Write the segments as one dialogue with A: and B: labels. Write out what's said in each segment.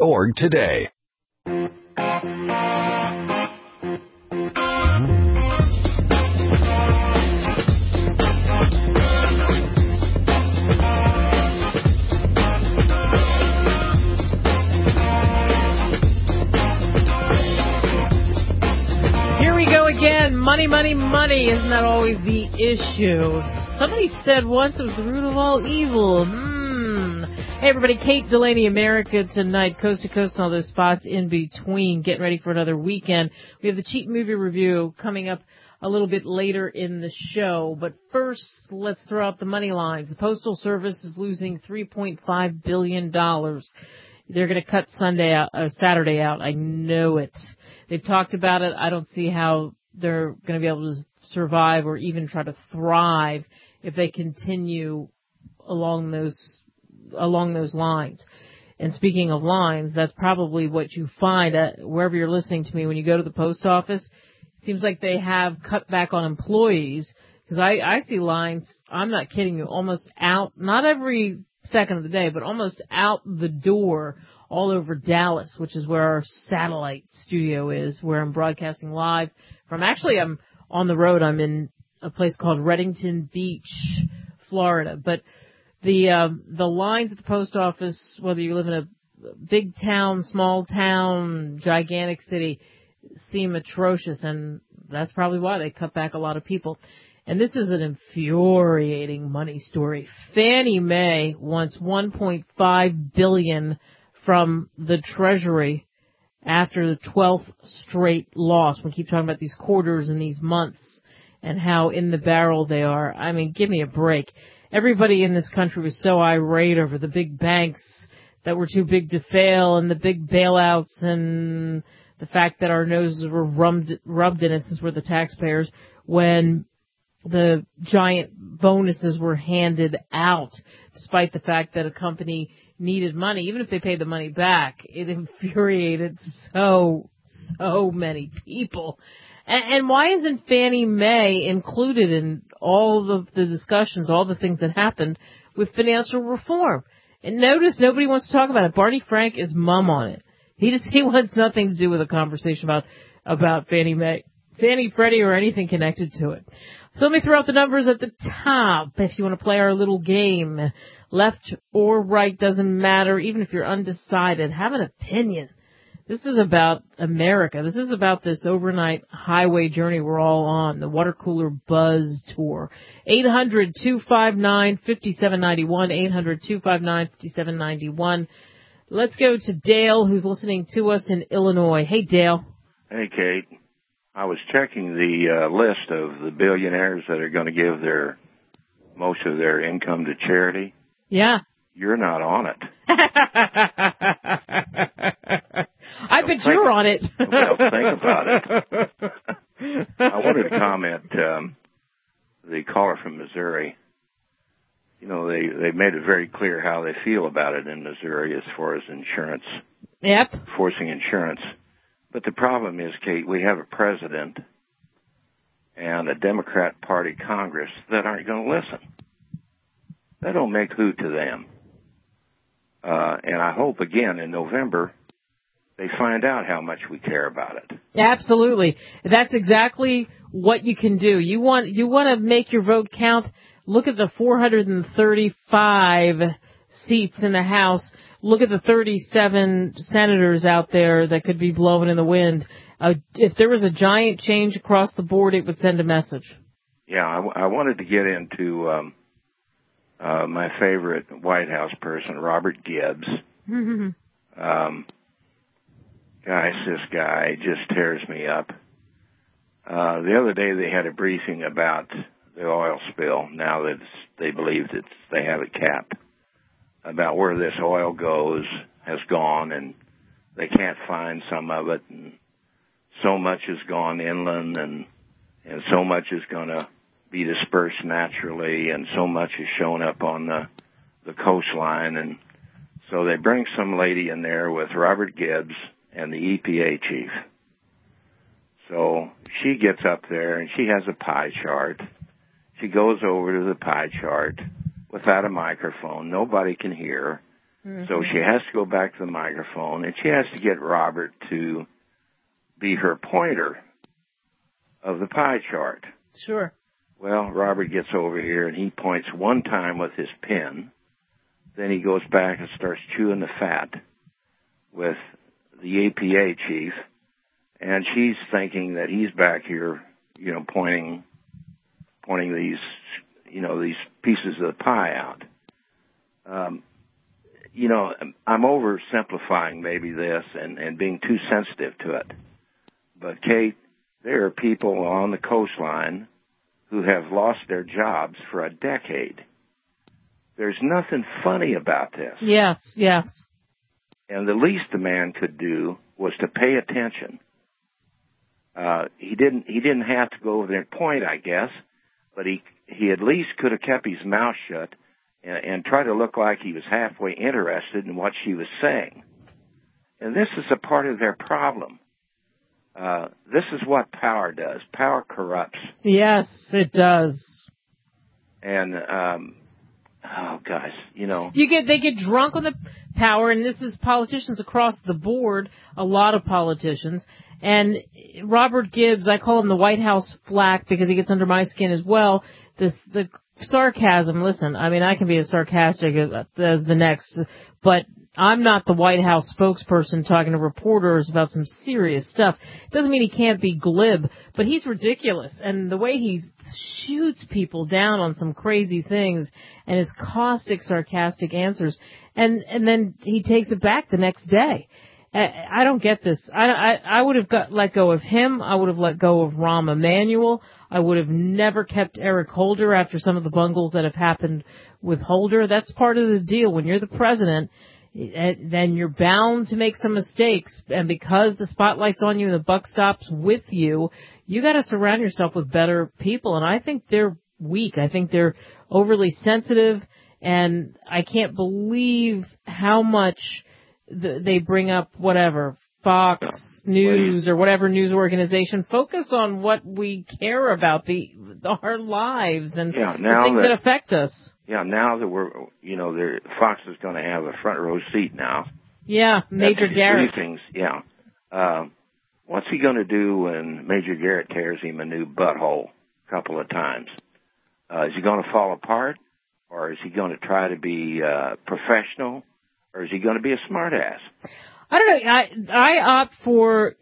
A: Org today.
B: Here we go again. Money, money, money. Isn't that always the issue? Somebody said once it was the root of all evil. Hey, everybody. Kate Delaney, America Tonight, coast to coast, and all those spots in between. Getting ready for another weekend. We have the cheap movie review coming up a little bit later in the show. But first, let's throw out the money lines. The Postal Service is losing $3.5 billion. They're going to cut Saturday out. I know it. They've talked about it. I don't see how they're going to be able to survive or even try to thrive if they continue along those lines. And speaking of lines, that's probably what you find at wherever you're listening to me when you go to the post office. It seems like they have cut back on employees because I see lines, I'm not kidding you, almost out, not every second of the day, but almost out the door all over Dallas, which is where our satellite studio is, where I'm broadcasting live from. Actually, I'm on the road. I'm in a place called Reddington Beach, Florida. But the lines at the post office, whether you live in a big town, small town, gigantic city, seem atrocious, and that's probably why they cut back a lot of people. And this is an infuriating money story. Fannie Mae wants $1.5 billion from the Treasury after the 12th straight loss. We keep talking about these quarters and these months and how in the barrel they are. I mean, give me a break. Everybody in this country was so irate over the big banks that were too big to fail and the big bailouts and the fact that our noses were rubbed in it since we're the taxpayers when the giant bonuses were handed out, despite the fact that a company needed money. Even if they paid the money back, it infuriated so many people. And why isn't Fannie Mae included in all of the discussions, all the things that happened with financial reform? And notice nobody wants to talk about it. Barney Frank is mum on it. He wants nothing to do with a conversation about Fannie Mae, Fannie, Freddie, or anything connected to it. So let me throw out the numbers at the top if you want to play our little game. Left or right doesn't matter, even if you're undecided. Have an opinion. This is about America. This is about this overnight highway journey we're all on, the water cooler buzz tour. 800-259-5791, 800-259-5791. Let's go to Dale, who's listening to us in Illinois. Hey, Dale.
C: Hey, Kate. I was checking the list of the billionaires that are going to give most of their income to charity.
B: Yeah.
C: You're not on it.
B: I bet you're on it.
C: Well, think about it. I wanted to comment, the caller from Missouri, you know, they made it very clear how they feel about it in Missouri as far as insurance.
B: Yep.
C: Forcing insurance. But the problem is, Kate, we have a president and a Democrat Party Congress that aren't going to listen. That don't make who to them. And I hope, again, in November, they find out how much we care about it.
B: Absolutely. That's exactly what you can do. You want to make your vote count. Look at the 435 seats in the House. Look at the 37 senators out there that could be blowing in the wind. If there was a giant change across the board, it would send a message.
C: Yeah, I wanted to get into my favorite White House person, Robert Gibbs. Gosh, this guy just tears me up. The other day they had a briefing about the oil spill, now that they believe that they have it capped, about where this oil has gone, and they can't find some of it, and so much has gone inland, and so much is going to be dispersed naturally, and so much has shown up on the coastline. And so they bring some lady in there with Robert Gibbs and the EPA chief. So she gets up there, and she has a pie chart. She goes over to the pie chart without a microphone. Nobody can hear.
B: Mm-hmm.
C: So she has to go back to the microphone, and she has to get Robert to be her pointer of the pie chart.
B: Sure.
C: Well, Robert gets over here, and he points one time with his pen. Then he goes back and starts chewing the fat with the APA chief, and she's thinking that he's back here, pointing these, these pieces of the pie out. I'm oversimplifying maybe this and being too sensitive to it. But, Kate, there are people on the coastline who have lost their jobs for a decade. There's nothing funny about this.
B: Yes.
C: And the least the man could do was to pay attention. He didn't have to go over there and point, I guess, but he at least could have kept his mouth shut and try to look like he was halfway interested in what she was saying. And this is a part of their problem. This is what power does. Power corrupts.
B: Yes, it does.
C: And,
B: they get drunk on the power, and this is politicians across the board, a lot of politicians. And Robert Gibbs, I call him the White House flack because he gets under my skin as well. The sarcasm, listen, I mean, I can be as sarcastic as the next, but I'm not the White House spokesperson talking to reporters about some serious stuff. Doesn't mean he can't be glib, but he's ridiculous. And the way he shoots people down on some crazy things and his caustic, sarcastic answers, and then he takes it back the next day. I don't get this. I would have let go of him. I would have let go of Rahm Emanuel. I would have never kept Eric Holder after some of the bungles that have happened with Holder. That's part of the deal. When you're the president, then you're bound to make some mistakes. And because the spotlight's on you and the buck stops with you, you got to surround yourself with better people. And I think they're weak. I think they're overly sensitive. And I can't believe how much they bring up whatever, Fox News or whatever news organization. Focus on what we care about, our lives and the things that affect us.
C: Yeah, now that Fox is going to have a front row seat now.
B: Yeah, Major Garrett.
C: Briefings, yeah. What's he going to do when Major Garrett tears him a new butthole a couple of times? Is he going to fall apart, or is he going to try to be professional? Or is he going to be a smartass?
B: I don't know. I opt for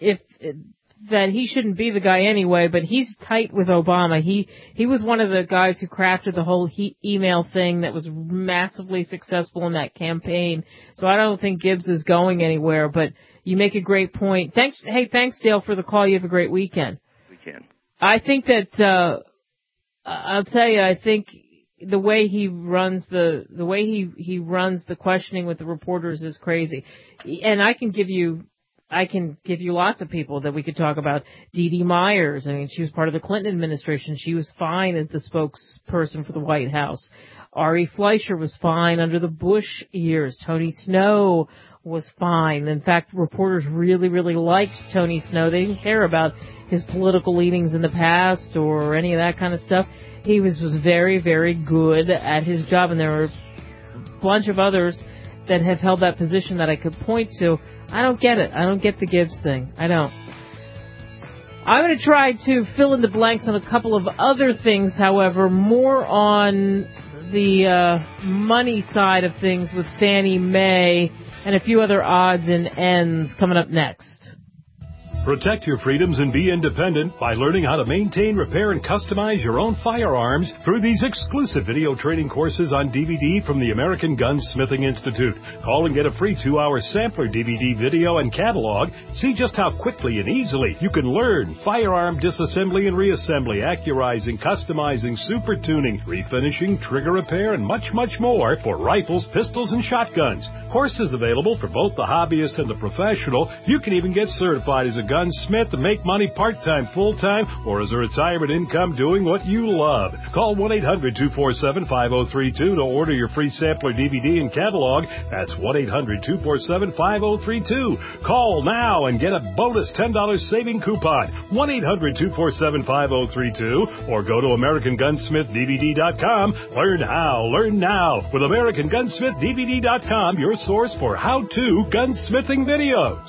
B: that he shouldn't be the guy anyway, but he's tight with Obama. He was one of the guys who crafted the whole email thing that was massively successful in that campaign. So I don't think Gibbs is going anywhere, but you make a great point. Thanks, Dale, for the call. You have a great weekend. I think that, I'll tell you, I think the way he runs he runs the questioning with the reporters is crazy. And I can give you lots of people that we could talk about. Dee Dee Myers, I mean, she was part of the Clinton administration. She was fine as the spokesperson for the White House. Ari Fleischer was fine under the Bush years. Tony Snow was fine. In fact, reporters really, really liked Tony Snow. They didn't care about his political leanings in the past or any of that kind of stuff. He was very, very good at his job, and there were a bunch of others that have held that position that I could point to. I don't get it. I don't get the Gibbs thing. I don't. I'm going to try to fill in the blanks on a couple of other things, however, more on the money side of things with Fannie Mae and a few other odds and ends coming up next.
A: Protect your freedoms and be independent by learning how to maintain, repair, and customize your own firearms through these exclusive video training courses on DVD from the American Gunsmithing Institute. Call and get a free 2-hour sampler DVD video and catalog. See just how quickly and easily you can learn firearm disassembly and reassembly, accurizing, customizing, super tuning, refinishing, trigger repair, and much, much more for rifles, pistols, and shotguns. Courses available for both the hobbyist and the professional. You can even get certified as a gunsmith to make money part-time, full-time, or as a retirement income doing what you love. Call 1-800-247-5032 to order your free sampler DVD and catalog. That's 1-800-247-5032. Call now and get a bonus $10 saving coupon. 1-800-247-5032 or go to AmericanGunsmithDVD.com. Learn how. Learn now with AmericanGunsmithDVD.com, your source for how-to gunsmithing videos.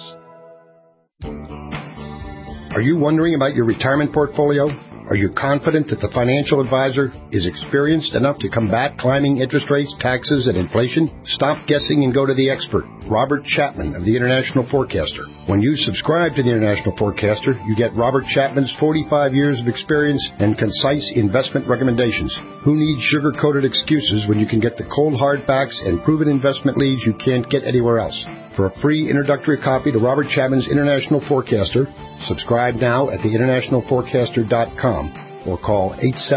D: Are you wondering about your retirement portfolio? Are you confident that the financial advisor is experienced enough to combat climbing interest rates, taxes, and inflation? Stop guessing and go to the expert, Robert Chapman of the International Forecaster. When you subscribe to the International Forecaster, you get Robert Chapman's 45 years of experience and concise investment recommendations. Who needs sugar-coated excuses when you can get the cold hard facts and proven investment leads you can't get anywhere else? For a free introductory copy to Robert Chapman's International Forecaster, subscribe now at theInternationalForecaster.com or call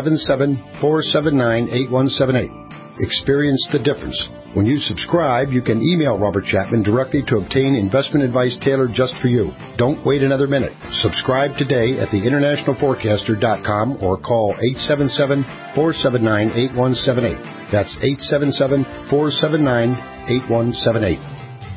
D: 877-479-8178. Experience the difference. When you subscribe, you can email Robert Chapman directly to obtain investment advice tailored just for you. Don't wait another minute. Subscribe today at theInternationalForecaster.com or call 877-479-8178. That's 877-479-8178.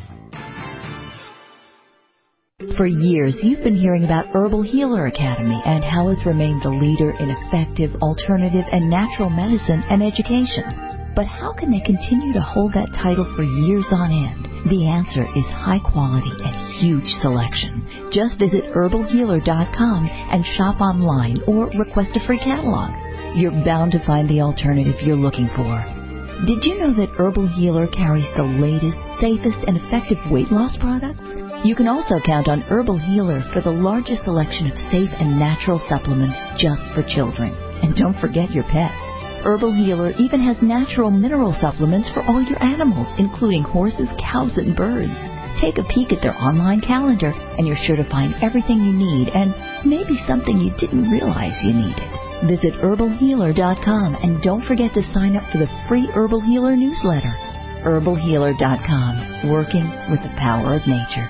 E: For years, you've been hearing about Herbal Healer Academy and how it's remained the leader in effective, alternative, and natural medicine and education. But how can they continue to hold that title for years on end? The answer is high quality and huge selection. Just visit herbalhealer.com and shop online or request a free catalog. You're bound to find the alternative you're looking for. Did you know that Herbal Healer carries the latest, safest, and effective weight loss products? You can also count on Herbal Healer for the largest selection of safe and natural supplements just for children. And don't forget your pets. Herbal Healer even has natural mineral supplements for all your animals, including horses, cows, and birds. Take a peek at their online calendar, and you're sure to find everything you need and maybe something you didn't realize you needed. Visit herbalhealer.com and don't forget to sign up for the free Herbal Healer newsletter. herbalhealer.com, working with the power of nature.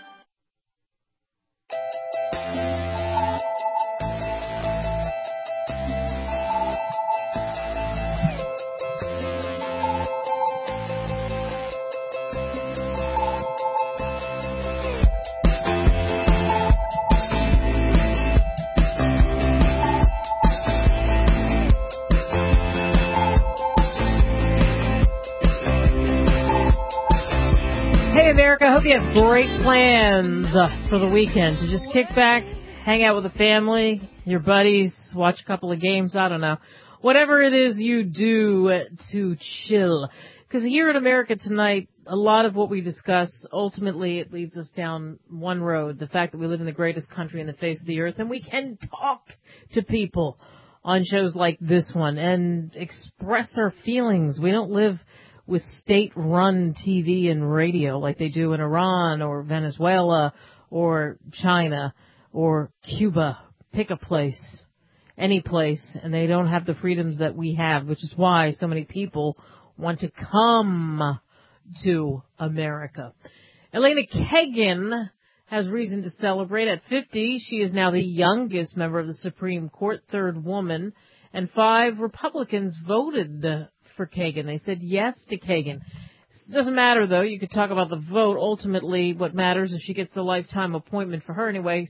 B: America, I hope you have great plans for the weekend to just kick back, hang out with the family, your buddies, watch a couple of games, I don't know. Whatever it is you do to chill. Because here in America tonight, a lot of what we discuss, ultimately it leads us down one road, the fact that we live in the greatest country in the face of the earth, and we can talk to people on shows like this one and express our feelings. We don't live with state-run TV and radio like they do in Iran or Venezuela or China or Cuba. Pick a place, any place, and they don't have the freedoms that we have, which is why so many people want to come to America. Elena Kagan has reason to celebrate. At 50, she is now the youngest member of the Supreme Court, third woman, and 5 Republicans voted for Kagan. They said yes to Kagan. It doesn't matter, though. You could talk about the vote. Ultimately, what matters is she gets the lifetime appointment for her anyway,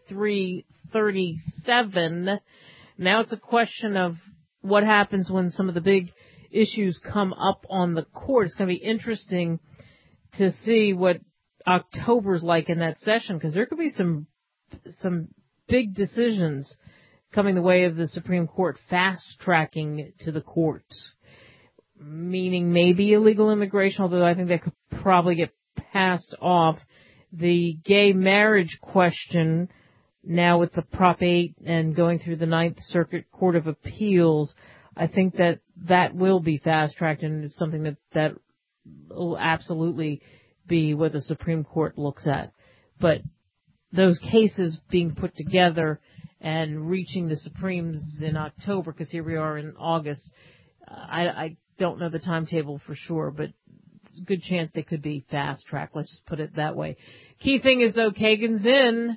B: 63-37. Now it's a question of what happens when some of the big issues come up on the court. It's going to be interesting to see what October's like in that session, because there could be some big decisions coming the way of the Supreme Court fast-tracking to the courts. Meaning maybe illegal immigration, although I think that could probably get passed off. The gay marriage question, now with the Prop 8 and going through the Ninth Circuit Court of Appeals, I think that will be fast-tracked, and it's something that will absolutely be what the Supreme Court looks at. But those cases being put together and reaching the Supremes in October, because here we are in August, I don't know the timetable for sure, but good chance they could be fast-tracked. Let's just put it that way. Key thing is, though, Kagan's in,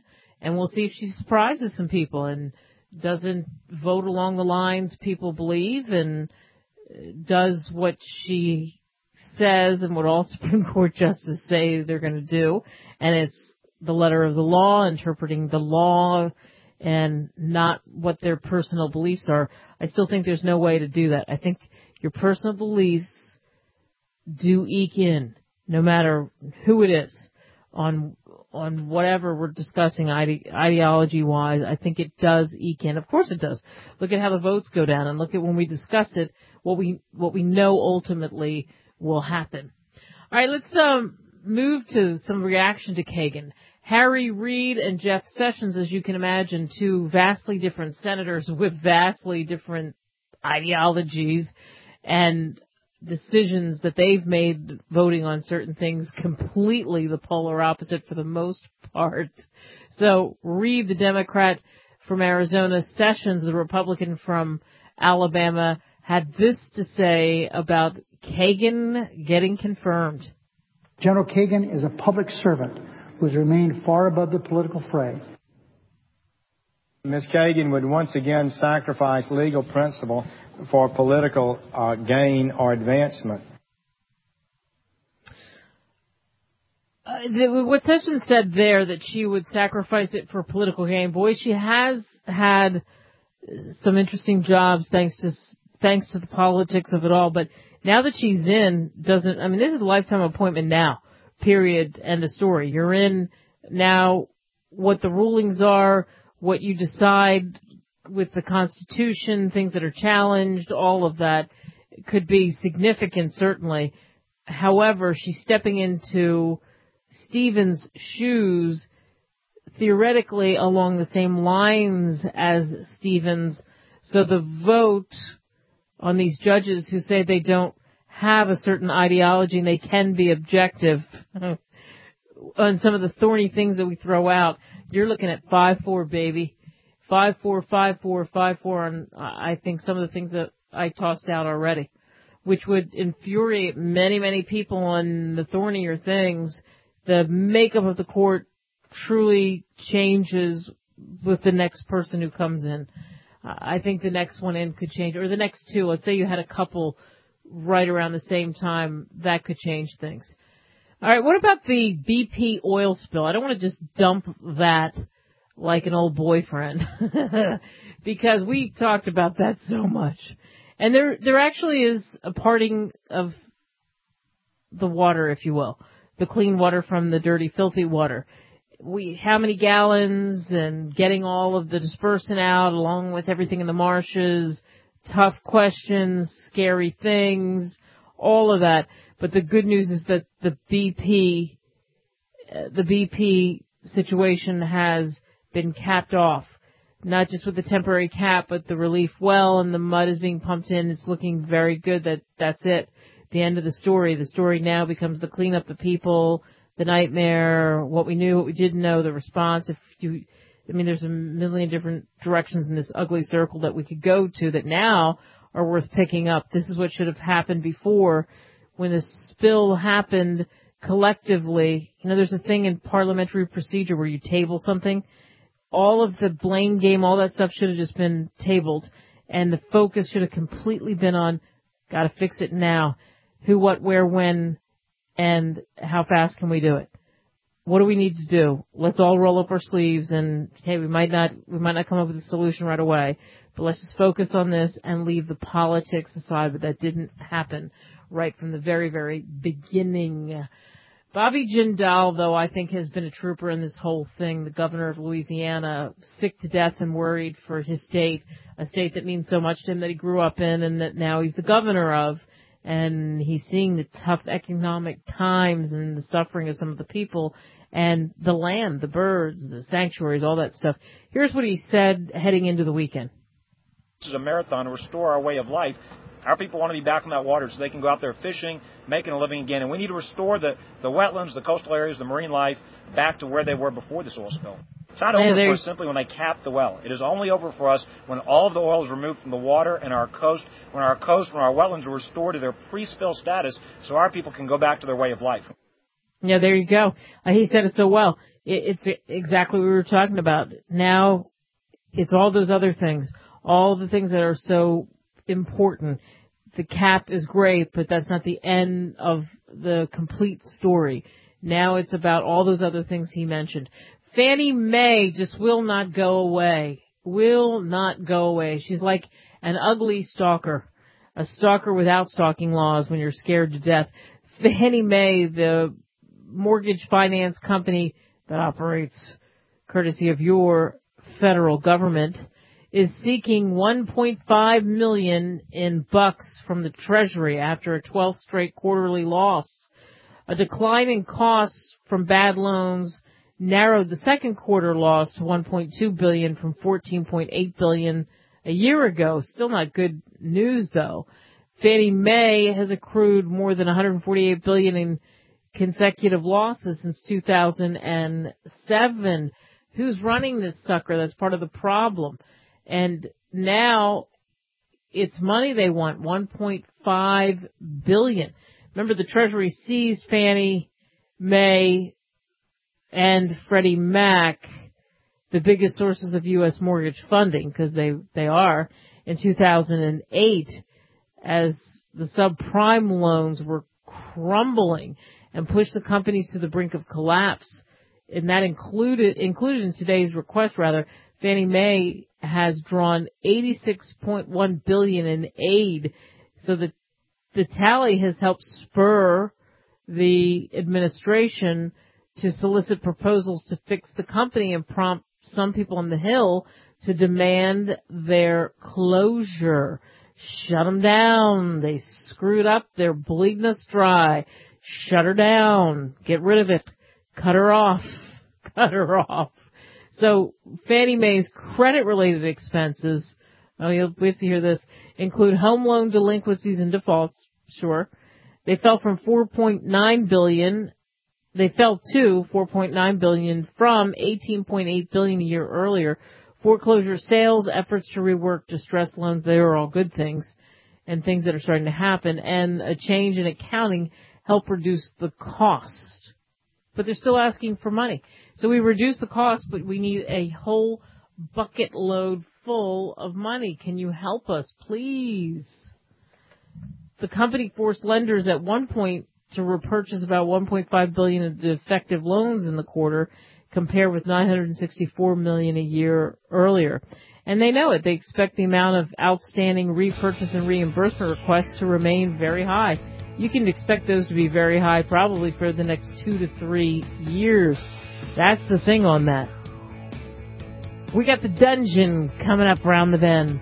B: And we'll see if she surprises some people and doesn't vote along the lines people believe and does what she says and what all Supreme Court justices say they're going to do. And it's the letter of the law, interpreting the law, and not what their personal beliefs are. I still think there's no way to do that. I think your personal beliefs do eke in, no matter who it is, on whatever we're discussing ideology-wise. I think it does eke in. Of course it does. Look at how the votes go down, and look at when we discuss it, what we know ultimately will happen. All right, let's move to some reaction to Kagan. Harry Reid and Jeff Sessions, as you can imagine, two vastly different senators with vastly different ideologies and decisions that they've made voting on certain things completely the polar opposite for the most part. So Reid, the Democrat from Arizona, Sessions, the Republican from Alabama, had this to say about Kagan getting confirmed.
F: General Kagan is a public servant who has remained far above the political fray.
G: Ms. Kagan would once again sacrifice legal principle for political gain or advancement.
B: What Sessions said there, that she would sacrifice it for political gain, boy, she has had some interesting jobs thanks to the politics of it all. But now that she's in, this is a lifetime appointment now. Period. End of story. You're in now. What the rulings are, what you decide with the Constitution, things that are challenged, all of that could be significant, certainly. However, she's stepping into Stevens' shoes, theoretically along the same lines as Stevens. So the vote on these judges who say they don't have a certain ideology and they can be objective on some of the thorny things that we throw out, you're looking at 5-4, baby. 5-4, 5-4, 5-4 on, I think, some of the things that I tossed out already, which would infuriate many, many people on the thornier things. The makeup of the court truly changes with the next person who comes in. I think the next one in could change, or the next two. Let's say you had a couple right around the same time, that could change things. All right, what about the BP oil spill? I don't want to just dump that like an old boyfriend because we talked about that so much. And there actually is a parting of the water, if you will, the clean water from the dirty, filthy water. How many gallons and getting all of the dispersant out along with everything in the marshes, tough questions, scary things, all of that. But the good news is that the BP situation has been capped off, not just with the temporary cap, but the relief well, and the mud is being pumped in. It's looking very good that's it. The end of the story. The story now becomes the clean up the people, the nightmare, what we knew, what we didn't know, the response. There's a million different directions in this ugly circle that we could go to that now are worth picking up. This is what should have happened before. When the spill happened collectively, there's a thing in parliamentary procedure where you table something. All of the blame game, all that stuff should have just been tabled, and the focus should have completely been on, gotta fix it now. Who, what, where, when, and how fast can we do it? What do we need to do? Let's all roll up our sleeves and, hey, we might not come up with a solution right away, but let's just focus on this and leave the politics aside. But that didn't happen right from the very, very beginning. Bobby Jindal, though, I think has been a trooper in this whole thing. The governor of Louisiana, sick to death and worried for his state, a state that means so much to him, that he grew up in and that now he's the governor of. And he's seeing the tough economic times and the suffering of some of the people and the land, the birds, the sanctuaries, all that stuff. Here's what he said heading into the weekend.
H: This is a marathon to restore our way of life. Our people want to be back in that water so they can go out there fishing, making a living again. And we need to restore the wetlands, the coastal areas, the marine life back to where they were before this oil spill. It's not over for us simply when they cap the well. It is only over for us when all of the oil is removed from the water and our coast, when our wetlands are restored to their pre-spill status so our people can go back to their way of life.
B: Yeah, there you go. He said it so well. It's exactly what we were talking about. Now it's all those other things, all the things that are so important. The cap is great, but that's not the end of the complete story. Now it's about all those other things he mentioned. Fannie Mae just will not go away. Will not go away. She's like an ugly stalker. A stalker without stalking laws when you're scared to death. Fannie Mae, the mortgage finance company that operates courtesy of your federal government, is seeking $1.5 million in bucks from the Treasury after a 12th straight quarterly loss. A decline in costs from bad loans narrowed the second quarter loss to $1.2 billion from $14.8 billion a year ago. Still not good news, though. Fannie Mae has accrued more than $148 billion in consecutive losses since 2007. Who's running this sucker? That's part of the problem. And now it's money they want, $1.5 billion. Remember, the Treasury seized Fannie Mae and Freddie Mac, the biggest sources of U.S. mortgage funding, because they are, in 2008, as the subprime loans were crumbling and pushed the companies to the brink of collapse. And that included in today's request, Fannie Mae has drawn $86.1 billion in aid. So the tally has helped spur the administration to solicit proposals to fix the company and prompt some people on the Hill to demand their closure. Shut them down. They screwed up. They're bleeding us dry. Shut her down. Get rid of it. Cut her off. Cut her off. So Fannie Mae's credit-related expenses, you'll wait to hear this, include home loan delinquencies and defaults. Sure. They fell from $4.9 billion. They fell to $4.9 billion from $18.8 billion a year earlier. Foreclosure sales, efforts to rework distressed loans, they are all good things and things that are starting to happen. And a change in accounting helped reduce the cost. But they're still asking for money. So we reduce the cost, but we need a whole bucket load full of money. Can you help us, please? The company forced lenders at one point to repurchase about $1.5 billion of defective loans in the quarter, compared with $964 million a year earlier. And they know it. They expect the amount of outstanding repurchase and reimbursement requests to remain very high. You can expect those to be very high probably for the next 2 to 3 years. That's the thing on that. We got the dungeon coming up around the bend.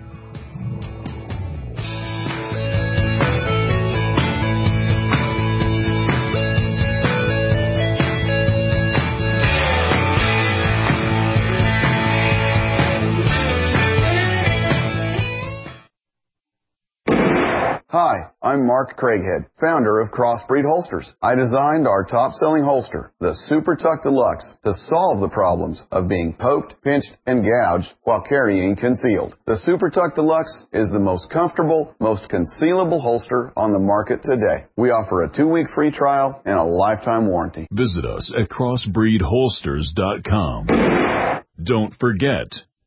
I: Hi, I'm Mark Craighead, founder of Crossbreed Holsters. I designed our top-selling holster, the Super Tuck Deluxe, to solve the problems of being poked, pinched, and gouged while carrying concealed. The Super Tuck Deluxe is the most comfortable, most concealable holster on the market today. We offer a 2-week free trial and a lifetime warranty.
J: Visit us at crossbreedholsters.com. Don't forget,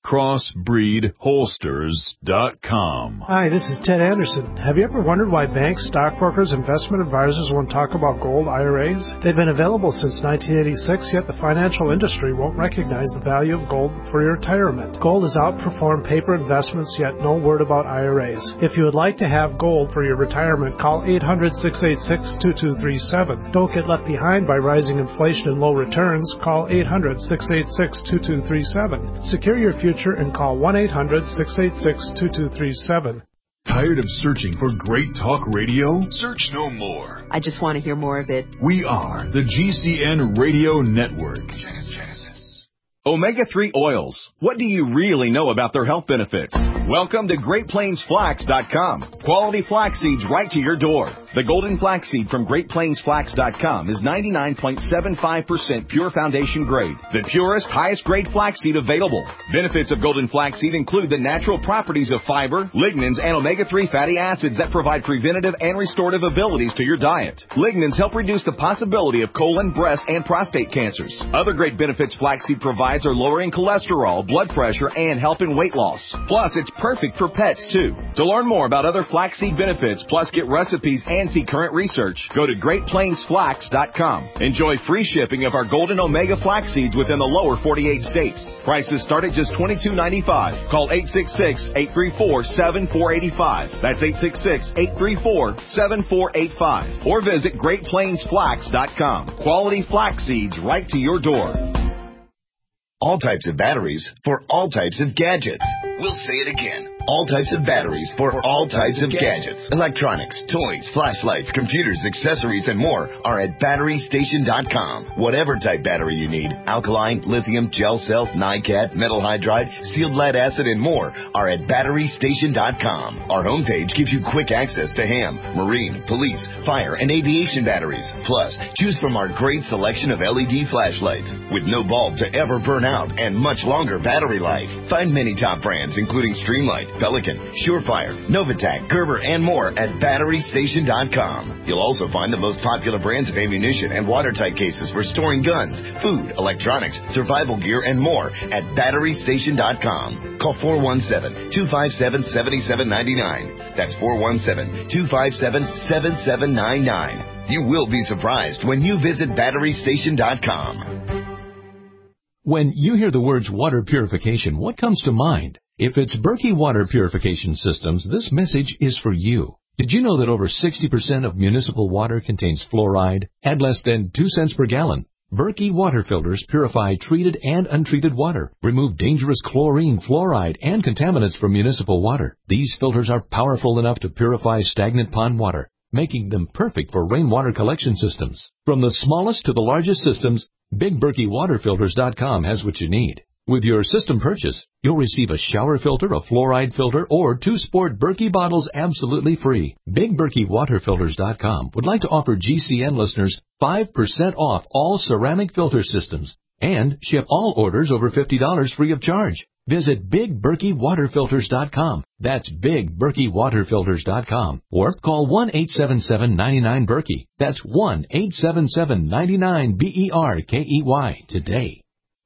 J: crossbreedholsters.com.
K: Hi, this is Ted Anderson. Have you ever wondered why banks, stockbrokers, investment advisors won't talk about gold IRAs? They've been available since 1986, yet the financial industry won't recognize the value of gold for your retirement. Gold has outperformed paper investments, yet no word about IRAs. If you would like to have gold for your retirement, call 800-686-2237. Don't get left behind by rising inflation and low returns. Call 800-686-2237. Secure your future and call 1-800-686-2237.
J: Tired of searching for great talk radio? Search no more.
L: I just want to hear more of it.
J: We are the GCN Radio Network.
L: Omega-3 oils. What do you really know about their health benefits? Welcome to GreatPlainsFlax.com. Quality flax seeds right to your door. The golden flaxseed from GreatPlainsFlax.com is 99.75% pure foundation grade. The purest, highest grade flaxseed available. Benefits of golden flaxseed include the natural properties of fiber, lignans, and omega-3 fatty acids that provide preventative and restorative abilities to your diet. Lignans help reduce the possibility of colon, breast, and prostate cancers. Other great benefits flaxseed provides are lowering cholesterol, blood pressure, and helping weight loss. Plus, it's perfect for pets, too. To learn more about other flaxseed benefits, plus get recipes and see current research, go to GreatPlainsFlax.com. Enjoy free shipping of our golden omega flax seeds within the lower 48 states. Prices start at just $22.95. Call 866-834-7485. That's 866-834-7485. Or visit GreatPlainsFlax.com. Quality flax seeds right to your door.
M: All types of batteries for all types of gadgets. We'll say it again. All types of batteries for all types of gadgets. Electronics, toys, flashlights, computers, accessories, and more are at BatteryStation.com. Whatever type battery you need, alkaline, lithium, gel cell, NiCad, metal hydride, sealed lead acid, and more are at BatteryStation.com. Our homepage gives you quick access to ham, marine, police, fire, and aviation batteries. Plus, choose from our great selection of LED flashlights with no bulb to ever burn out and much longer battery life. Find many top brands including Streamlight, Pelican, Surefire, Novatac, Gerber, and more at BatteryStation.com. You'll also find the most popular brands of ammunition and watertight cases for storing guns, food, electronics, survival gear, and more at BatteryStation.com. Call 417-257-7799. That's 417-257-7799. You will be surprised when you visit BatteryStation.com.
N: When you hear the words water purification, what comes to mind? If it's Berkey Water Purification Systems, this message is for you. Did you know that over 60% of municipal water contains fluoride at less than 2 cents per gallon? Berkey water filters purify treated and untreated water, remove dangerous chlorine, fluoride, and contaminants from municipal water. These filters are powerful enough to purify stagnant pond water, making them perfect for rainwater collection systems. From the smallest to the largest systems, BigBerkeyWaterFilters.com has what you need. With your system purchase, you'll receive a shower filter, a fluoride filter, or 2 sport Berkey bottles absolutely free. BigBerkeyWaterFilters.com would like to offer GCN listeners 5% off all ceramic filter systems and ship all orders over $50 free of charge. Visit BigBerkeyWaterFilters.com. That's BigBerkeyWaterFilters.com. Or call 1-877-99-BERKEY. That's 1-877-99-BERKEY today.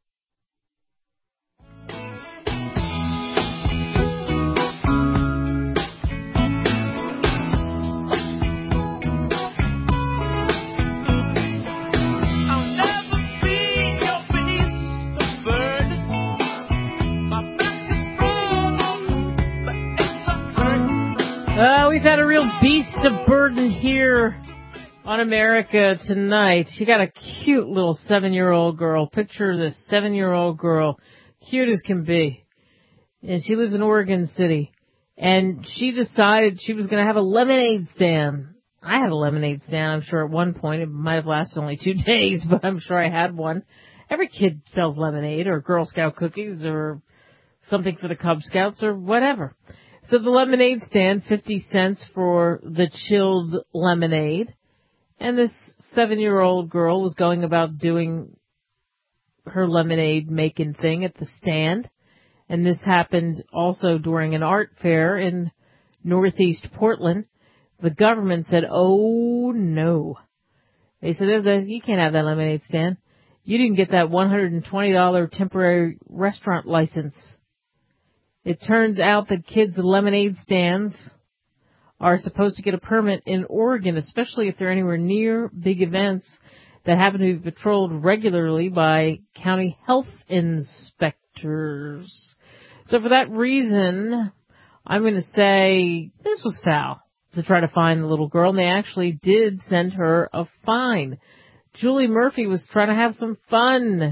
B: We've had a real beast of burden here on America tonight. She got a cute little 7-year-old girl. Picture this 7-year-old girl, cute as can be. And she lives in Oregon City. And she decided she was going to have a lemonade stand. I had a lemonade stand, I'm sure, at one point. It might have lasted only 2 days, but I'm sure I had one. Every kid sells lemonade or Girl Scout cookies or something for the Cub Scouts or whatever. So the lemonade stand, 50 cents for the chilled lemonade. And this 7-year-old girl was going about doing her lemonade making thing at the stand. And this happened also during an art fair in Northeast Portland. The government said, oh no. They said, you can't have that lemonade stand. You didn't get that $120 temporary restaurant license. It turns out that kids' lemonade stands are supposed to get a permit in Oregon, especially if they're anywhere near big events that happen to be patrolled regularly by county health inspectors. So for that reason, I'm going to say this was foul to try to find the little girl, and they actually did send her a fine. Julie Murphy was trying to have some fun.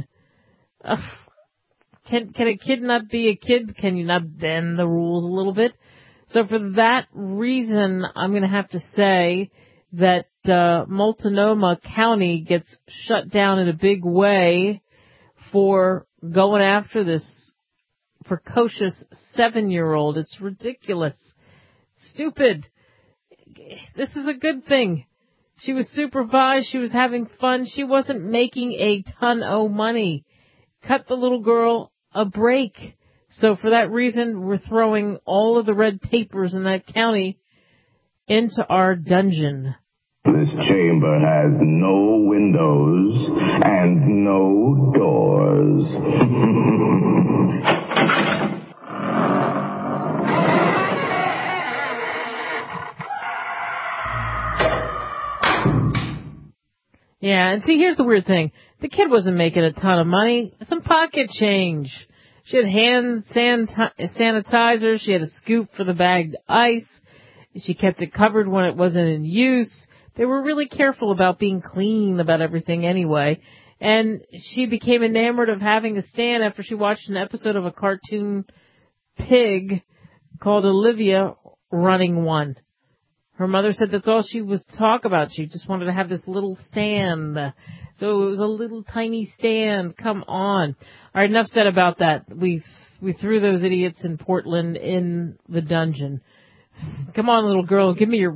B: Can a kid not be a kid? Can you not bend the rules a little bit? So for that reason, I'm going to have to say that Multnomah County gets shut down in a big way for going after this precocious 7-year-old. It's ridiculous. Stupid. This is a good thing. She was supervised. She was having fun. She wasn't making a ton of money. Cut the little girl a break. So for that reason, we're throwing all of the red tapers in that county into our dungeon.
O: This chamber has no windows and no doors.
B: Yeah, and see, here's the weird thing. The kid wasn't making a ton of money. Some pocket change. She had hand sanitizer. She had a scoop for the bagged ice. She kept it covered when it wasn't in use. They were really careful about being clean about everything anyway. And she became enamored of having a stand after she watched an episode of a cartoon pig called Olivia running one. Her mother said that's all she was talk about. She just wanted to have this little stand. So it was a little tiny stand. Come on. All right, enough said about that. We threw those idiots in Portland in the dungeon. Come on, little girl, give me your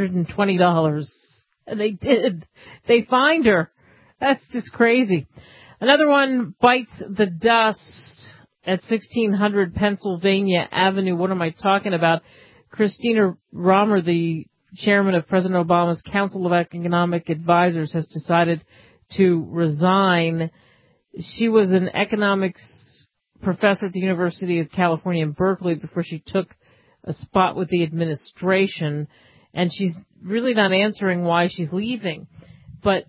B: $120. And they did. They fined her. That's just crazy. Another one bites the dust at 1600 Pennsylvania Avenue. What am I talking about? Christina Romer, the chairman of President Obama's Council of Economic Advisors, has decided to resign. She was an economics professor at the University of California in Berkeley before she took a spot with the administration, and she's really not answering why she's leaving. But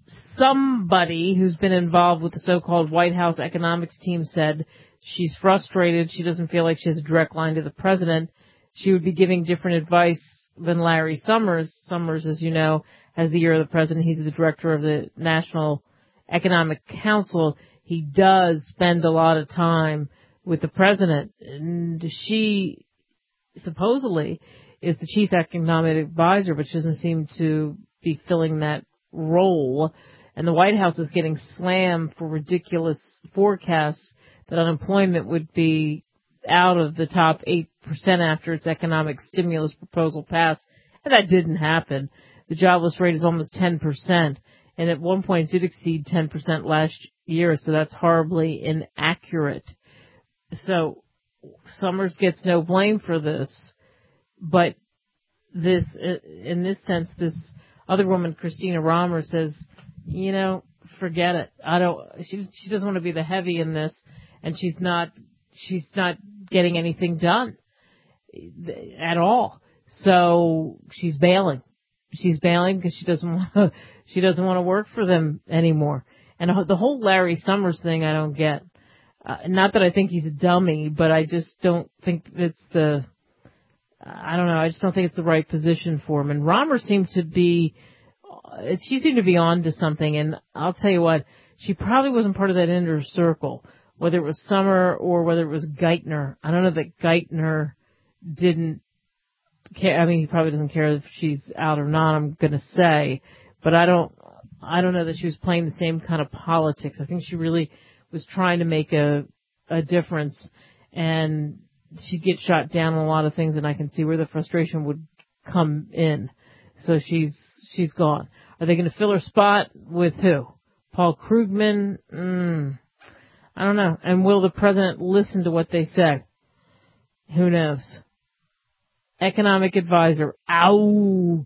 B: somebody who's been involved with the so-called White House economics team said she's frustrated. She doesn't feel like she has a direct line to the president. She would be giving different advice than Larry Summers. Summers, as you know, has the ear of the president. He's the director of the National Economic Council. He does spend a lot of time with the president. And she supposedly is the chief economic advisor, but she doesn't seem to be filling that role. And the White House is getting slammed for ridiculous forecasts that unemployment would be out of the top 8% after its economic stimulus proposal passed. And that didn't happen. The jobless rate is almost 10%. And at one point did exceed 10% last year, so that's horribly inaccurate. So Summers gets no blame for this. But this, in this sense, this other woman, Christina Romer, says, you know, forget it. She doesn't want to be the heavy in this, and she's not getting anything done at all. So she's bailing. She's bailing because she doesn't want to work for them anymore. And the whole Larry Summers thing, I don't get. Not that I think he's a dummy, but I just don't think it's I just don't think it's the right position for him. And Romer seemed to be on to something. And I'll tell you what, she probably wasn't part of that inner circle, whether it was Summer or whether it was Geithner. I don't know that Geithner didn't care. I mean, he probably doesn't care if she's out or not, I'm going to say. But I don't know that she was playing the same kind of politics. I think she really was trying to make a difference, and she'd get shot down on a lot of things, and I can see where the frustration would come in. So she's gone. Are they going to fill her spot with who? Paul Krugman? I don't know. And will the president listen to what they say? Who knows? Economic advisor out.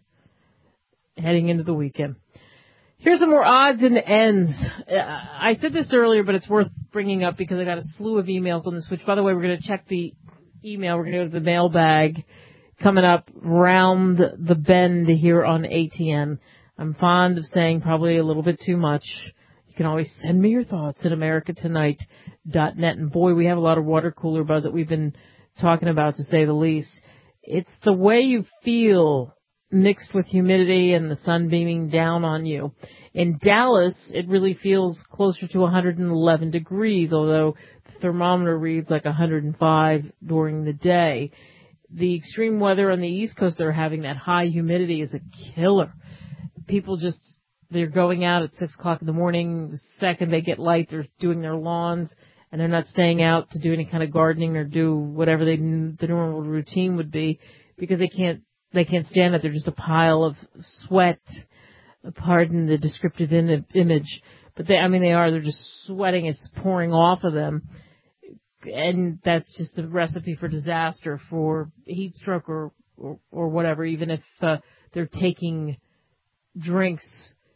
B: Heading into the weekend. Here's some more odds and ends. I said this earlier, but it's worth bringing up because I got a slew of emails on this, which, by the way, we're going to check the email. We're going to go to the mailbag coming up round the bend here on ATN. I'm fond of saying probably a little bit too much. You can always send me your thoughts at americatonight.net. And boy, we have a lot of water cooler buzz that we've been talking about, to say the least. It's the way you feel mixed with humidity and the sun beaming down on you. In Dallas, it really feels closer to 111 degrees, although the thermometer reads like 105 during the day. The extreme weather on the East Coast they're having, that high humidity, is a killer. People just they're going out at 6 o'clock in the morning. The second they get light, they're doing their lawns, and they're not staying out to do any kind of gardening or do whatever the normal routine would be, because they can't stand it. They're just a pile of sweat. Pardon the descriptive image, but they're just sweating. It's pouring off of them. And that's just a recipe for disaster, for heat stroke or whatever, even if they're taking drinks,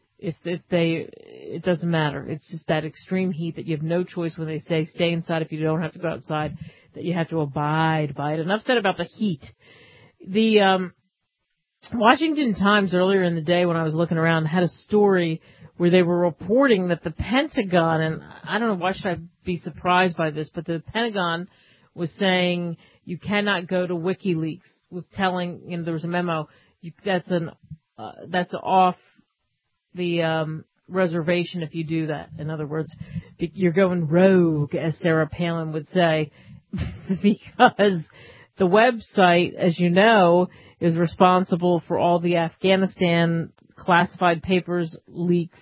B: it doesn't matter. It's just that extreme heat that you have no choice when they say stay inside if you don't have to go outside, that you have to abide by it. Enough said about the heat. The Washington Times earlier in the day, when I was looking around, had a story where they were reporting that the Pentagon, and I don't know, why should I be surprised by this, but the Pentagon was saying you cannot go to WikiLeaks, was telling, there was a memo, that's off the reservation if you do that. In other words, you're going rogue, as Sarah Palin would say, because the website, as you know, is responsible for all the Afghanistan classified papers leaks,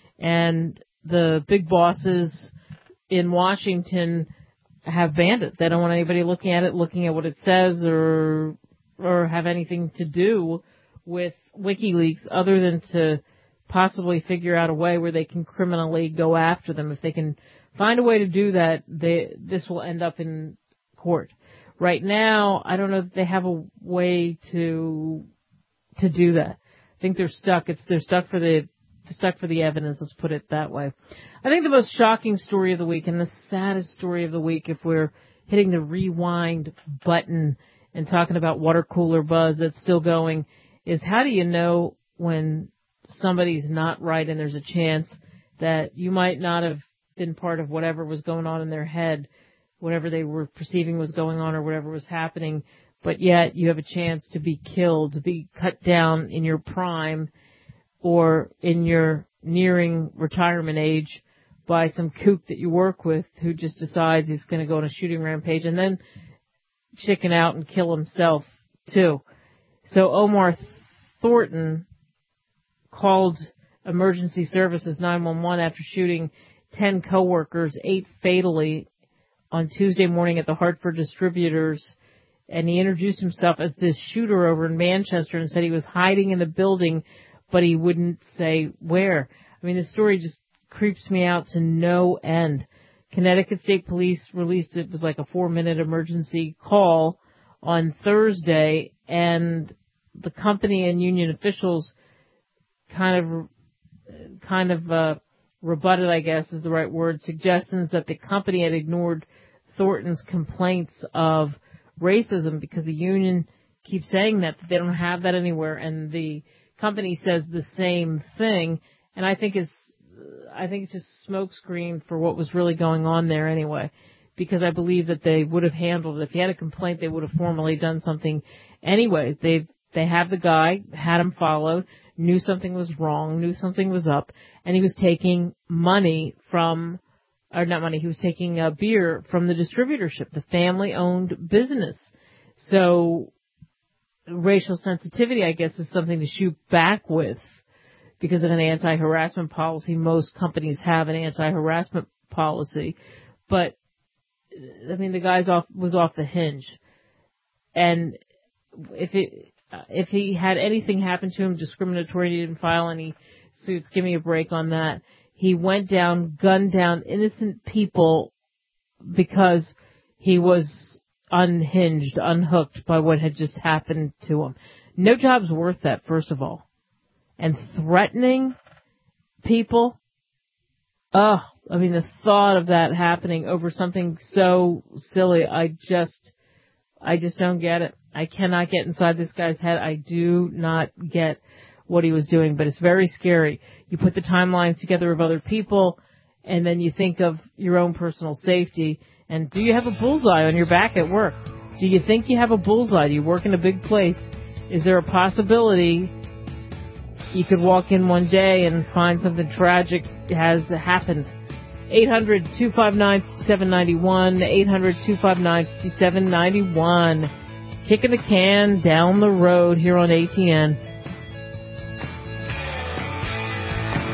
B: and the big bosses in Washington have banned it. They don't want anybody looking at what it says, or have anything to do with WikiLeaks, other than to possibly figure out a way where they can criminally go after them. If they can find a way to do that, this will end up in court. Right now, I don't know if they have a way to do that. I think they're stuck. They're stuck for the evidence. Let's put it that way. I think the most shocking story of the week, and the saddest story of the week, if we're hitting the rewind button and talking about water cooler buzz that's still going, is how do you know when somebody's not right and there's a chance that you might not have been part of whatever was going on in their head, whatever they were perceiving was going on or whatever was happening, but yet you have a chance to be killed, to be cut down in your prime or in your nearing retirement age by some kook that you work with who just decides he's going to go on a shooting rampage and then chicken out and kill himself too. So Omar Thornton called emergency services 911 after shooting 10 coworkers, 8 fatally, on Tuesday morning at the Hartford Distributors, and he introduced himself as the shooter over in Manchester and said he was hiding in the building, but he wouldn't say where. I mean, the story just creeps me out to no end. Connecticut State Police released it was like a 4-minute emergency call on Thursday, and the company and union officials kind of rebutted, I guess is the right word, suggestions that the company had ignored Thornton's complaints of racism because the union keeps saying that they don't have that anywhere, and the company says the same thing. And I think it's just smokescreen for what was really going on there anyway, because I believe that they would have handled it. If you had a complaint, they would have formally done something anyway. They have the guy, had him followed, knew something was wrong, knew something was up, and he was taking he was taking beer from the distributorship, the family-owned business. So racial sensitivity, I guess, is something to shoot back with because of an anti-harassment policy. Most companies have an anti-harassment policy, but I mean, the guy's was off the hinge. And if he had anything happen to him discriminatory, he didn't file any suits. Give me a break on that. He went down, gunned down innocent people because he was unhinged, unhooked by what had just happened to him. No job's worth that, first of all. And threatening people, the thought of that happening over something so silly, I just don't get it. I cannot get inside this guy's head. I do not get what he was doing, but it's very scary. You put the timelines together of other people, and then you think of your own personal safety. And do you have a bullseye on your back at work? Do you think you have a bullseye? Do you work in a big place? Is there a possibility you could walk in one day and find something tragic has happened? 800-259-5791, 800-259-5791. Kicking the can down the road here on ATN.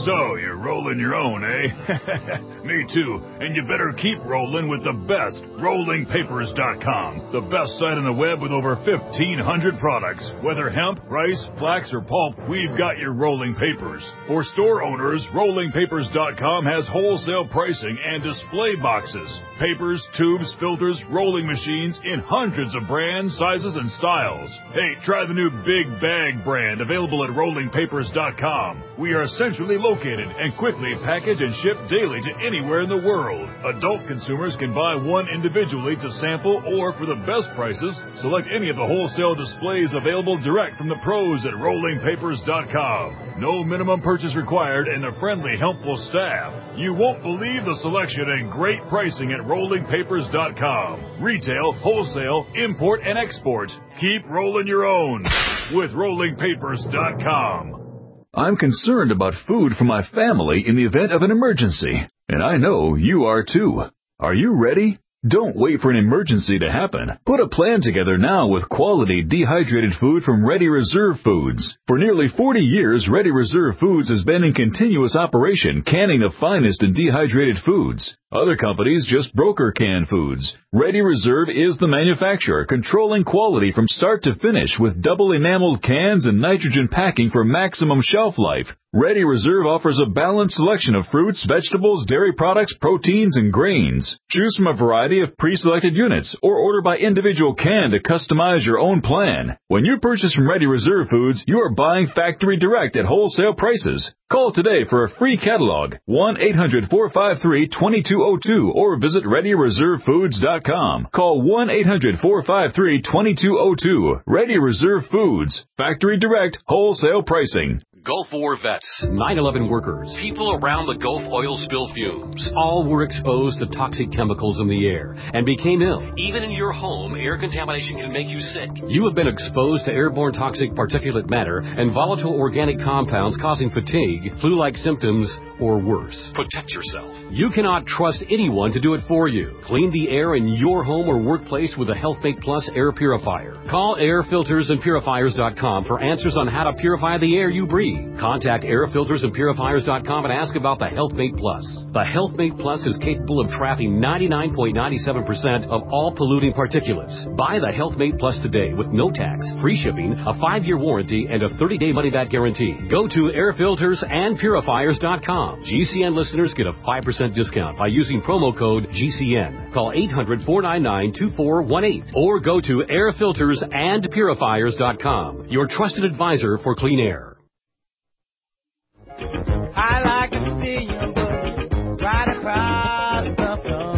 J: So, you're rolling your own, eh? Me too. And you better keep rolling with the best, rollingpapers.com. The best site on the web with over 1,500 products. Whether hemp, rice, flax, or pulp, we've got your rolling papers. For store owners, rollingpapers.com has wholesale pricing and display boxes. Papers, tubes, filters, rolling machines in hundreds of brands, sizes, and styles. Hey, try the new Big Bag brand available at rollingpapers.com. We are centrally located and quickly package and ship daily to anywhere in the world. Adult consumers can buy one individually to sample or for the best prices, select any of the wholesale displays available direct from the pros at rollingpapers.com. No minimum purchase required and a friendly, helpful staff. You won't believe the selection and great pricing at rollingpapers.com. Retail, wholesale, import, and export. Keep rolling your own with rollingpapers.com.
P: I'm concerned about food for my family in the event of an emergency, and I know you are too. Are you ready? Don't wait for an emergency to happen. Put a plan together now with quality dehydrated food from Ready Reserve Foods. For nearly 40 years, Ready Reserve Foods has been in continuous operation, canning the finest in dehydrated foods. Other companies just broker canned foods. Ready Reserve is the manufacturer, controlling quality from start to finish with double enameled cans and nitrogen packing for maximum shelf life. Ready Reserve offers a balanced selection of fruits, vegetables, dairy products, proteins, and grains. Choose from a variety of pre-selected units or order by individual can to customize your own plan. When you purchase from Ready Reserve Foods, you are buying factory direct at wholesale prices. Call today for a free catalog, 1-800-453-2202, or visit ReadyReserveFoods.com. Call 1-800-453-2202. Ready Reserve Foods. Factory direct, wholesale pricing.
Q: Gulf War vets, 9/11 workers, people around the Gulf oil spill fumes, all were exposed to toxic chemicals in the air and became ill. Even in your home, air contamination can make you sick. You have been exposed to airborne toxic particulate matter and volatile organic compounds causing fatigue, flu-like symptoms, or worse. Protect yourself. You cannot trust anyone to do it for you. Clean the air in your home or workplace with a HealthMate Plus air purifier. Call airfiltersandpurifiers.com for answers on how to purify the air you breathe. Contact airfiltersandpurifiers.com and ask about the HealthMate Plus. The HealthMate Plus is capable of trapping 99.97% of all polluting particulates. Buy the HealthMate Plus today with no tax, free shipping, a 5-year warranty, and a 30-day money-back guarantee. Go to airfiltersandpurifiers.com. GCN listeners get a 5% discount by using promo code GCN. Call 800-499-2418 or go to airfiltersandpurifiers.com. Your trusted advisor for clean air.
R: I like to see you right across the floor.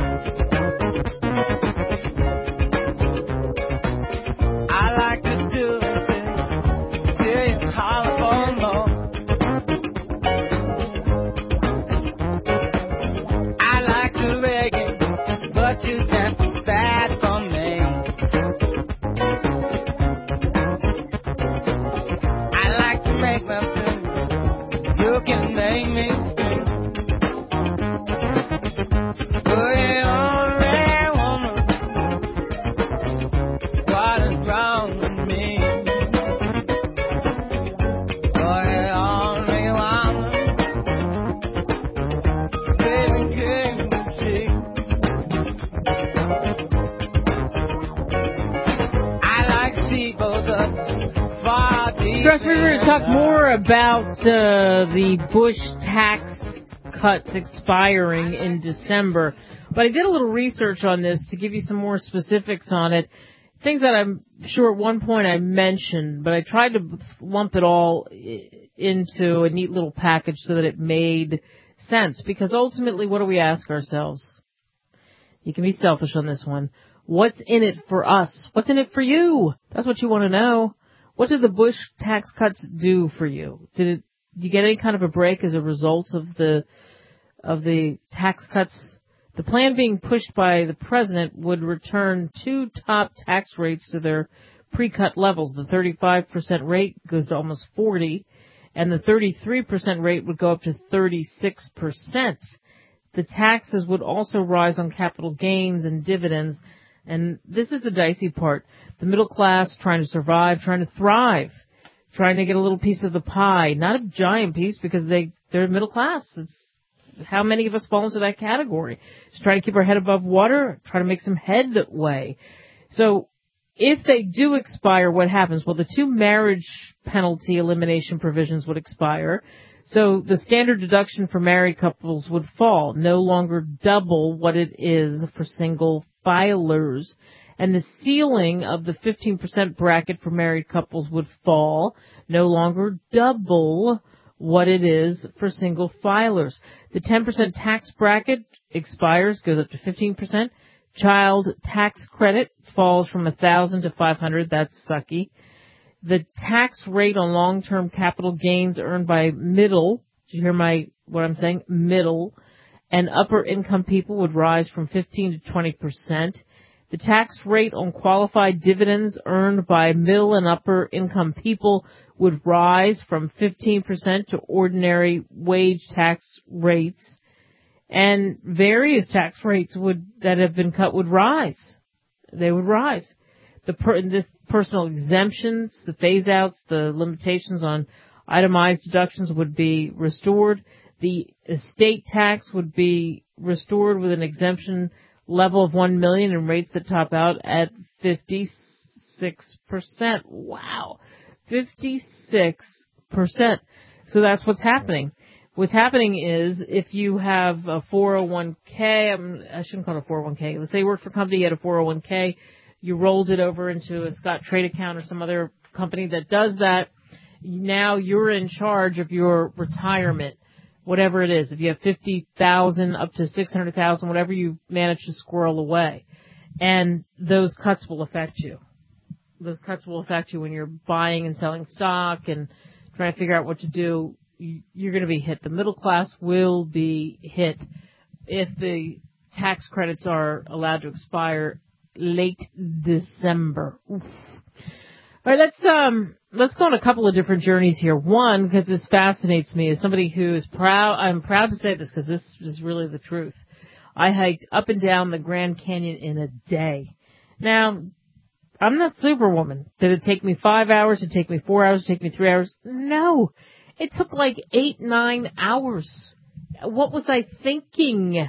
R: I like to do it till you holler for more. I like to reggae, but you got too bad for me. I like to make my food. You can make me scream. Boy, you're already woman. What is wrong with me? Boy, you're already woman. Baby, can't you see? I like to see both of them.
B: Trust me, we're going to talk more about the Bush tax cuts expiring in December. But I did a little research on this to give you some more specifics on it. Things that I'm sure at one point I mentioned, but I tried to lump it all into a neat little package so that it made sense. Because ultimately, what do we ask ourselves? You can be selfish on this one. What's in it for us? What's in it for you? That's what you want to know. What did the Bush tax cuts do for you? Did you get any kind of a break as a result of the tax cuts? The plan being pushed by the president would return 2 top tax rates to their pre-cut levels. The 35% rate goes to almost 40%, and the 33% rate would go up to 36%. The taxes would also rise on capital gains and dividends. And this is the dicey part. The middle class trying to survive, trying to thrive, trying to get a little piece of the pie. Not a giant piece because they're middle class. It's how many of us fall into that category? Just trying to keep our head above water, try to make some headway. So if they do expire, what happens? Well, the 2 marriage penalty elimination provisions would expire. So the standard deduction for married couples would fall, no longer double what it is for single filers. And the ceiling of the 15% bracket for married couples would fall, no longer double what it is for single filers. The 10% tax bracket expires, goes up to 15%. Child tax credit falls from $1,000 to $500. That's sucky. The tax rate on long-term capital gains earned by middle, did you hear what I'm saying? Middle and upper income people would rise from 15 to 20%. The tax rate on qualified dividends earned by middle and upper income people would rise from 15% to ordinary wage tax rates. And various tax rates that have been cut would rise. They would rise. This personal exemptions, the phase-outs, the limitations on itemized deductions would be restored. The estate tax would be restored with an exemption level of $1 million and rates that top out at 56%. Wow. 56%. So that's what's happening. What's happening is if you have a 401k, I shouldn't call it a 401k. Let's say you work for a company, you had a 401k, you rolled it over into a Scott Trade account or some other company that does that. Now you're in charge of your retirement, whatever it is. If you have 50,000 up to 600,000, whatever you manage to squirrel away, and those cuts will affect you. Those cuts will affect you when you're buying and selling stock and trying to figure out what to do. You're going to be hit. The middle class will be hit if the tax credits are allowed to expire late December. Oof. All right, let's go on a couple of different journeys here. One, because this fascinates me, as somebody who is proud. I'm proud to say this because this is really the truth. I hiked up and down the Grand Canyon in a day. Now, I'm not Superwoman. Did it take me 5 hours? Did it take me 4 hours? Did it take me 3 hours? No. It took like 8-9 hours. What was I thinking?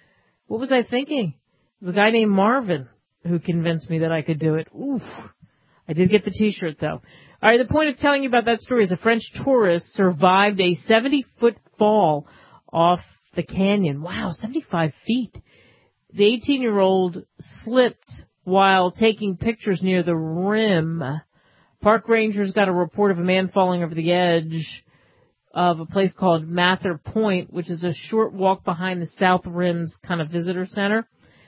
B: The guy named Marvin who convinced me that I could do it. Oof. I did get the t-shirt though. All right, the point of telling you about that story is a French tourist survived a 70-foot fall off the canyon. Wow, 75 feet. The 18-year-old slipped while taking pictures near the rim. Park rangers got a report of a man falling over the edge of a place called Mather Point, which is a short walk behind the South Rim's kind of visitor center.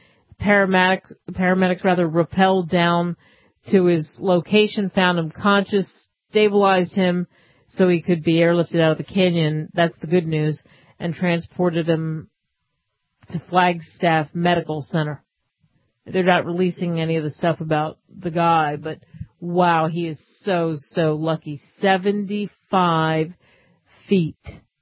B: Paramedics rappelled down to his location, found him conscious, stabilized him so he could be airlifted out of the canyon. That's the good news. And transported him to Flagstaff Medical Center. They're not releasing any of the stuff about the guy, but wow, he is so lucky. 75 feet.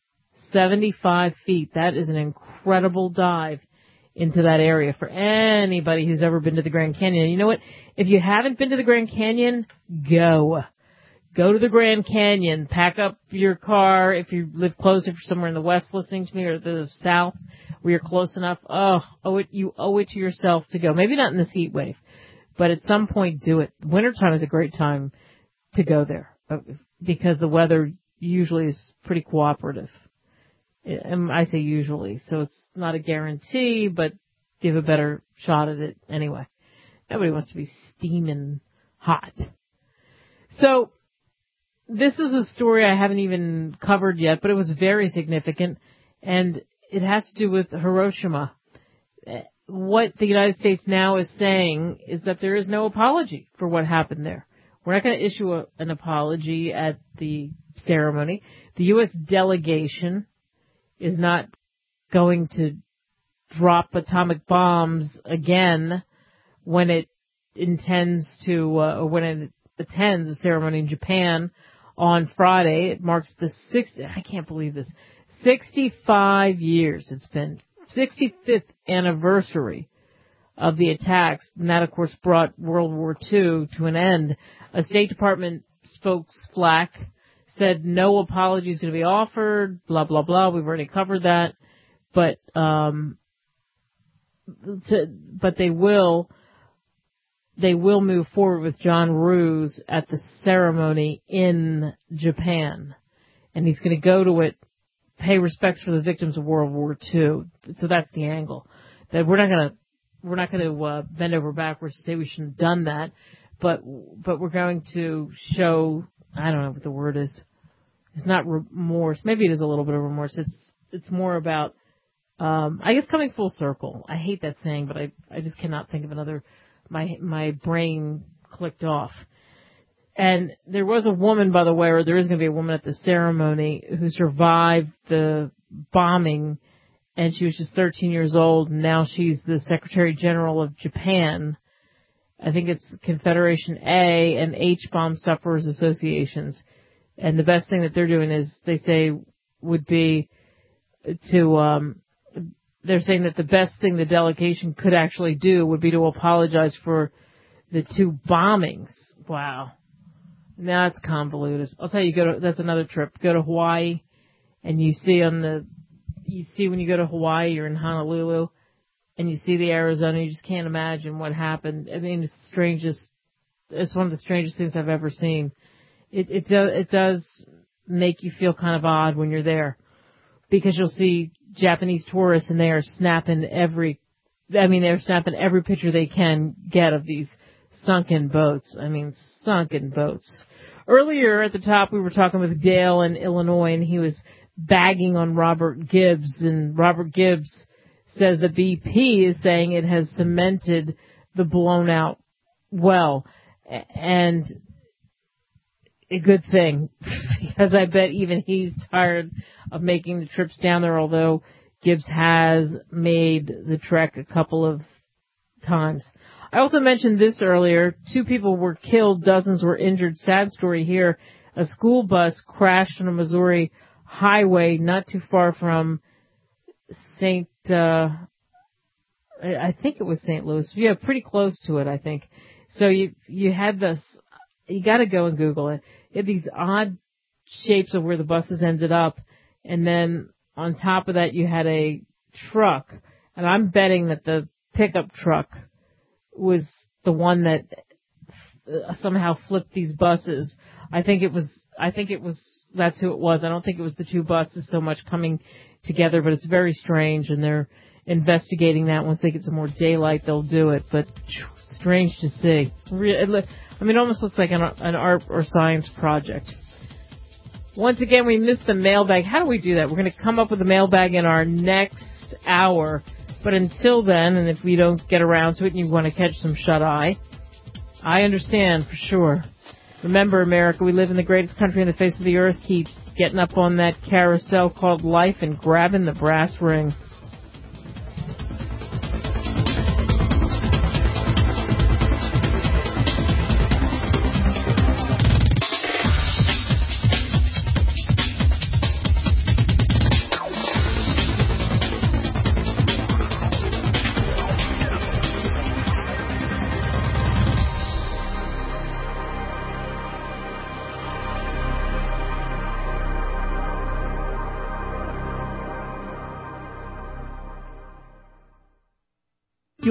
B: 75 feet. That is an incredible dive into that area for anybody who's ever been to the Grand Canyon. You know what? If you haven't been to the Grand Canyon, go. Go to the Grand Canyon. Pack up your car. If you live close, if you're somewhere in the west listening to me, or the south where you're close enough, you owe it to yourself to go. Maybe not in this heat wave, but at some point do it. Wintertime is a great time to go there because the weather usually is pretty cooperative. And I say usually, so it's not a guarantee, but you have a better shot at it anyway. Nobody wants to be steaming hot. So this is a story I haven't even covered yet, but it was very significant, and it has to do with Hiroshima. What the United States now is saying is that there is no apology for what happened there. We're not going to issue an apology at the ceremony. The U.S. delegation is not going to drop atomic bombs again when it intends to, or when it attends a ceremony in Japan on Friday. It marks the 65 years. It's been 65th anniversary of the attacks, and that, of course, brought World War II to an end. A State Department spokesflack said no apology is going to be offered, blah, blah, blah. We've already covered that. But they will move forward with John Roos at the ceremony in Japan. And he's going to go to it, pay respects for the victims of World War II. So that's the angle. That we're not going to bend over backwards to say we shouldn't have done that, but we're going to show, I don't know what the word is. It's not remorse. Maybe it is a little bit of remorse. It's more about, I guess, coming full circle. I hate that saying, but I just cannot think of another. My brain clicked off. And there was a woman, by the way, or there is going to be a woman at the ceremony who survived the bombing, and she was just 13 years old, and now she's the Secretary General of Japan. I think it's Confederation A and H Bomb Sufferers Associations. And the best thing that they're doing is, they say, would be to, they're saying that the best thing the delegation could actually do would be to apologize for the 2 bombings. Wow. Now it's convoluted. I'll tell you, that's another trip. Go to Hawaii, and you see when you go to Hawaii, you're in Honolulu, and you see the Arizona, you just can't imagine what happened. I mean, it's one of the strangest things I've ever seen. It does make you feel kind of odd when you're there, because you'll see Japanese tourists, and they are snapping every picture they can get of these sunken boats. I mean, sunken boats. Earlier at the top, we were talking with Dale in Illinois, and he was bagging on Robert Gibbs, and Robert Gibbs says the BP is saying it has cemented the blown out well. And a good thing, because I bet even he's tired of making the trips down there, although Gibbs has made the trek a couple of times. I also mentioned this earlier. 2 people were killed, dozens were injured. Sad story here. A school bus crashed on a Missouri highway not too far from I think it was St. Louis. Yeah, pretty close to it, I think. So you had this, you got to go and Google it. You had these odd shapes of where the buses ended up, and then on top of that you had a truck, and I'm betting that the pickup truck was the one that somehow flipped these buses. I think it was, that's who it was. I don't think it was the 2 buses so much coming together, but it's very strange, and they're investigating that. Once they get some more daylight, they'll do it, but strange to see. It almost looks like an art or science project. Once again, we missed the mailbag. How do we do that? We're going to come up with the mailbag in our next hour. But until then, and if we don't get around to it and you want to catch some shut-eye, I understand for sure. Remember, America, we live in the greatest country on the face of the earth. Keep getting up on that carousel called life and grabbing the brass ring.